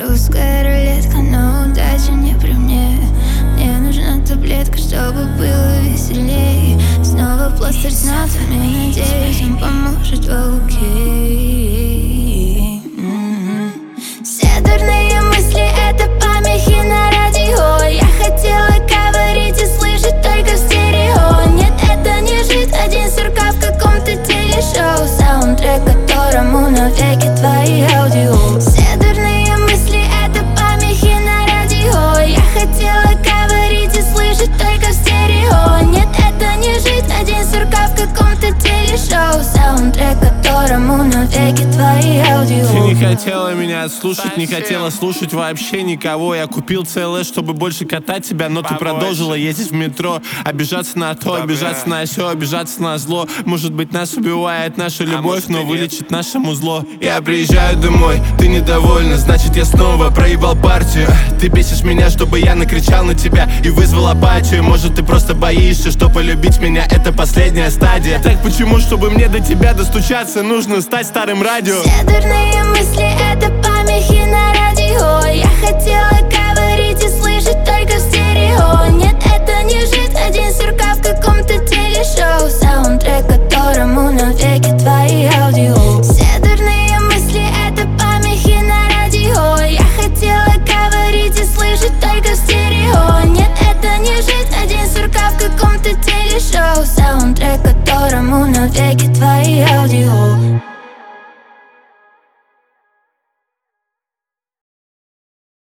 Русская рулетка, но удача не при мне. Мне нужна таблетка, чтобы было веселей. Снова пластырь с нотами, надеюсь, он поможет. Окей. Все дурные мысли — это помехи на радио. Я хотела говорить и слышать только в стерео. Нет, это не жить, один сурка в каком-то телешоу. Саундтрек, которому навеки твои аудио. Все дурные мысли — это помехи на радио. Я хотела говорить и слышать только в стерео. Нет, это не жить, один сурка в каком-то телешоу. Саундтрек, которому навеки твои аудио. Ты не хотела меня слушать, не хотела слушать вообще никого. Я купил целое, чтобы больше катать тебя, но ты продолжила ездить в метро. Обижаться на то, обижаться на сё, обижаться на зло. Может быть, нас убивает наша любовь, но вылечит наше музло. Я приезжаю домой, ты недовольна, значит я снова проебал партию. Ты бесишь меня, чтобы я накричал на тебя и вызвал апатию. Может, ты просто боишься, что полюбить меня — это последняя стадия. Так почему, чтобы мне до тебя достучаться, нужно стать старым радио? Все дурные мысли — это помехи на радио.